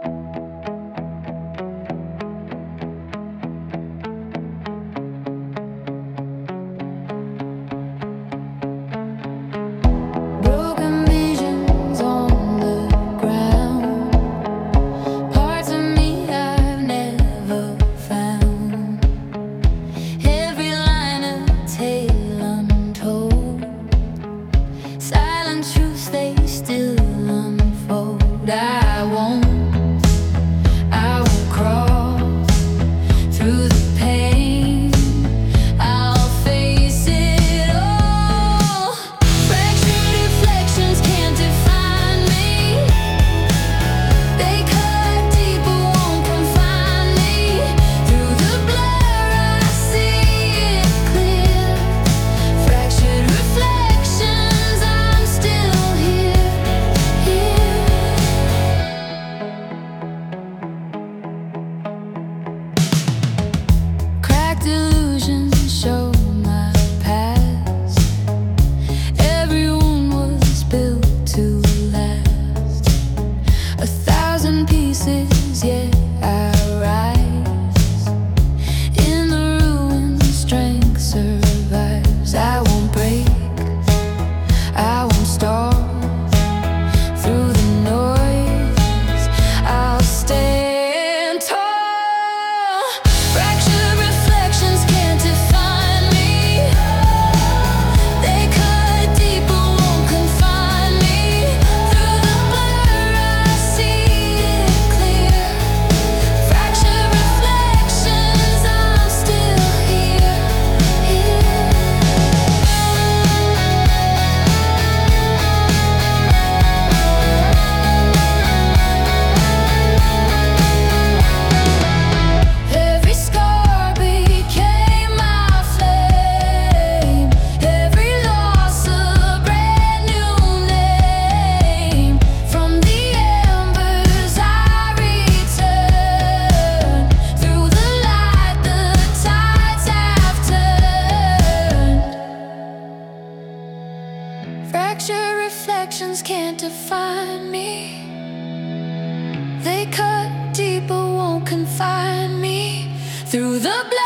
Broken visions on the ground, parts of me I've never found. Every line a tale untold, silent truths they still unfold. I won't crawl through the pain. I'll face it all. Fractured reflections can't define me. They cut deep but won't confine me. Through the blur I see it clear. Fractured reflections, I'm still here, here. Cracked illusions show my past. Every wound was built to last. 1,000 pieces, yeah, I rise. In the ruins, strength survives. I won't break, I won't stall. Through the noise, I'll stand tall. Fractured reflections can't define me. They cut deep but won't confine me. Through the blur I see it clear. Fractured reflections, I'm still here, here. Every scar became my flame. Every loss a brand new name. From the embers I return. Through the light the tides have turned. Fractured reflections can't define me. They cut deep but won't confine me. Through the